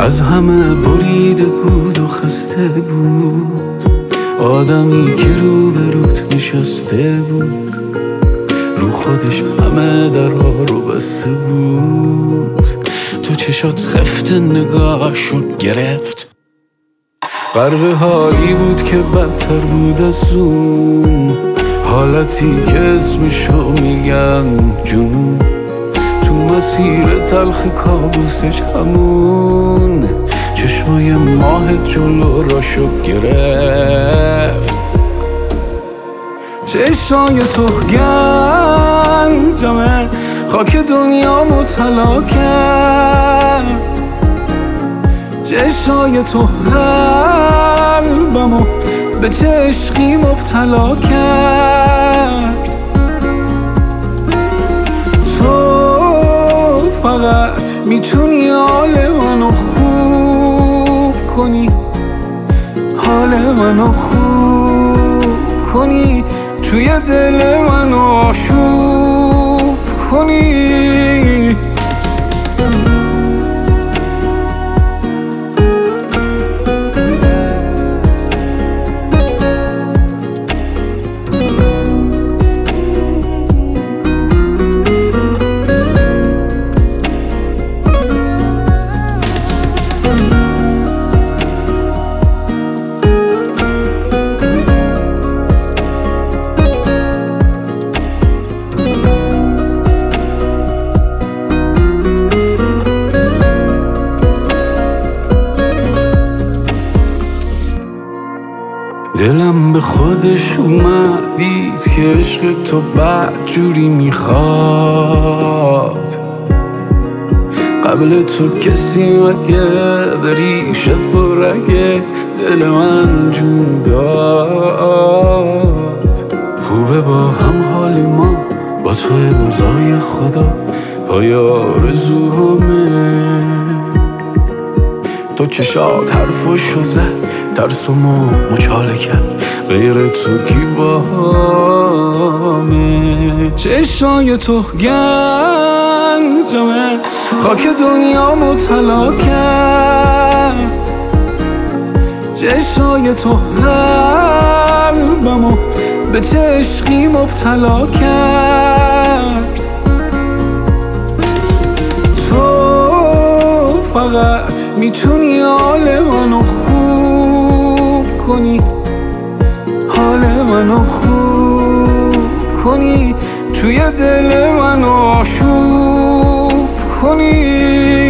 از همه بریده بود و خسته بود، آدمی که روبروت نشسته بود، رو خودش همه درها رو بسته بود. تو چشات خفت نگاهشو گرفت، غرق حالی بود که بدتر بود از اون حالتی که اسمشو میگن جنون. تو مسیر تلخ کابوسش همون چشمای ماه جلو راشو گرفت. چشمای تو گنجمه خاک دنیامو طلا کرد، چشمای تو قلبمو به چه عشقی مبتلا کرد. تو فقط میتونی حال منو خوب کنی، حال منو خوب کنی، توی دل منو آشوب کنی. دلم به خودش اومد دید که عشق تو بد جوری میخواد. قبل تو کسی مگه بری شب و رگه دل من جون داد. خوبه با هم حال ما با تو امضای خدا پای آرزوهامه. تو چشات حرفاشو زد ترسمو مچاله کرد، غیر تو کی باهمه. چشای تو گنجمه خاک دنیامو طلا کرد، چشای تو قلبمو به چه عشقی مبتلا کرد. تو فقط میتونی حال منو خوب کنی، حال منو خوب کنی، توی دل منو آشوب کنی.